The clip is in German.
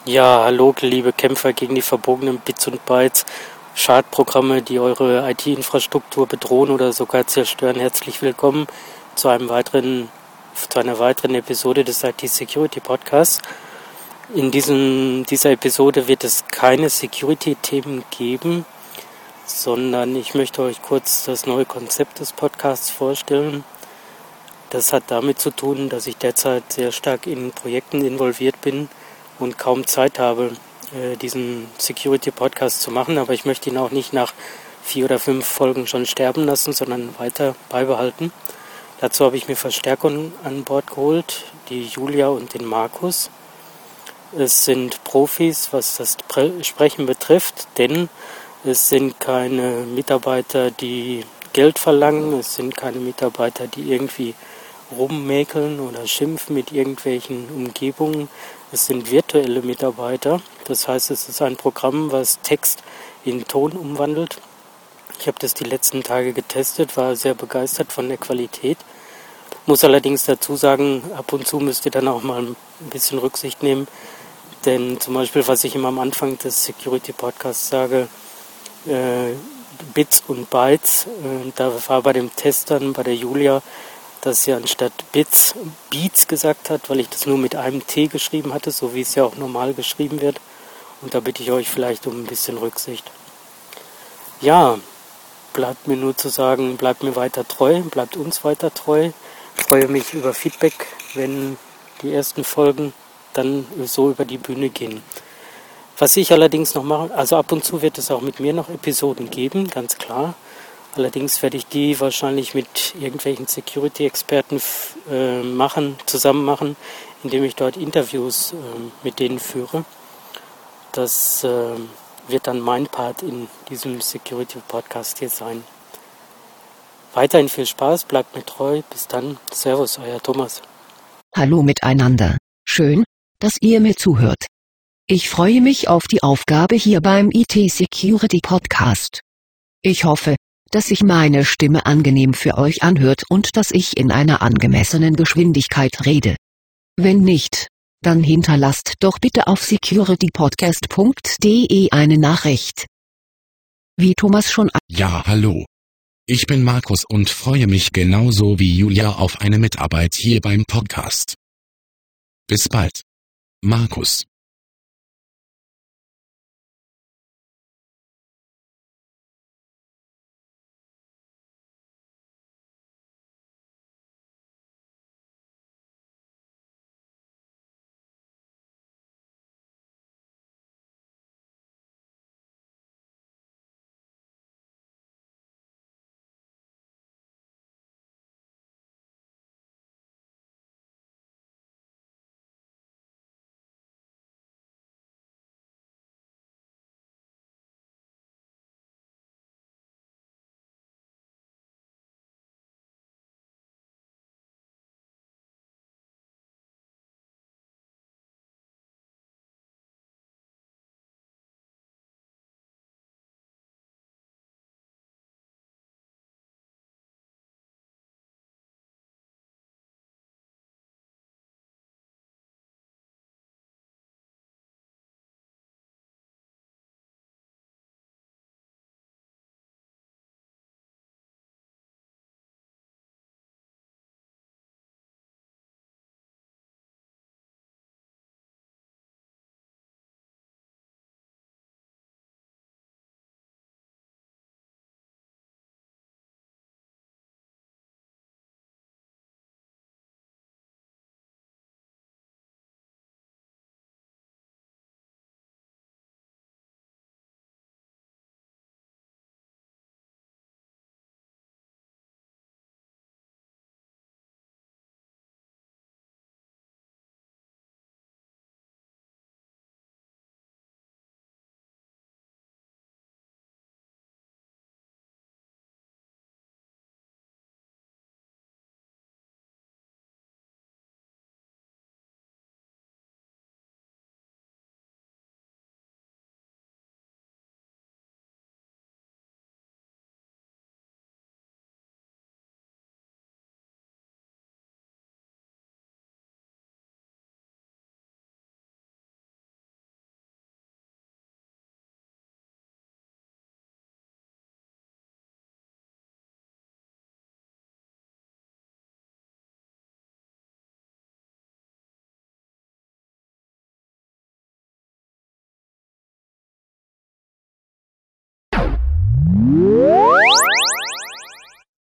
Ja, hallo, liebe Kämpfer gegen die verbogenen Bits und Bytes, Schadprogramme, die eure IT-Infrastruktur bedrohen oder sogar zerstören. Herzlich willkommen zu einer weiteren Episode des IT-Security Podcasts. In dieser Episode wird es keine Security-Themen geben, sondern ich möchte euch kurz das neue Konzept des Podcasts vorstellen. Das hat damit zu tun, dass ich derzeit sehr stark in Projekten involviert bin und kaum Zeit habe, diesen Security-Podcast zu machen. Aber ich möchte ihn auch nicht nach 4 oder 5 Folgen schon sterben lassen, sondern weiter beibehalten. Dazu habe ich mir Verstärkung an Bord geholt, die Julia und den Markus. Es sind Profis, was das Sprechen betrifft, denn es sind keine Mitarbeiter, die Geld verlangen, es sind keine Mitarbeiter, die irgendwie rummäkeln oder schimpfen mit irgendwelchen Umgebungen. Es sind virtuelle Mitarbeiter, das heißt, es ist ein Programm, was Text in Ton umwandelt. Ich habe das die letzten Tage getestet, war sehr begeistert von der Qualität. Muss allerdings dazu sagen, ab und zu müsst ihr dann auch mal ein bisschen Rücksicht nehmen, denn zum Beispiel, was ich immer am Anfang des Security-Podcasts sage, Bits und Bytes, da war bei dem Test dann bei der Julia, dass sie anstatt Beats gesagt hat, weil ich das nur mit einem T geschrieben hatte, so wie es ja auch normal geschrieben wird. Und da bitte ich euch vielleicht um ein bisschen Rücksicht. Ja, bleibt mir nur zu sagen, bleibt mir weiter treu, bleibt uns weiter treu. Ich freue mich über Feedback, wenn die ersten Folgen dann so über die Bühne gehen. Was ich allerdings noch mache, also ab und zu wird es auch mit mir noch Episoden geben, ganz klar. Allerdings werde ich die wahrscheinlich mit irgendwelchen Security-Experten zusammen machen, indem ich dort Interviews mit denen führe. Das wird dann mein Part in diesem Security-Podcast hier sein. Weiterhin viel Spaß, bleibt mir treu. Bis dann. Servus, euer Thomas. Hallo miteinander. Schön, dass ihr mir zuhört. Ich freue mich auf die Aufgabe hier beim IT-Security Podcast. Ich hoffe, dass sich meine Stimme angenehm für euch anhört und dass ich in einer angemessenen Geschwindigkeit rede. Wenn nicht, dann hinterlasst doch bitte auf securitypodcast.de eine Nachricht. Wie Thomas schon Ja, hallo. Ich bin Markus und freue mich genauso wie Julia auf eine Mitarbeit hier beim Podcast. Bis bald. Markus.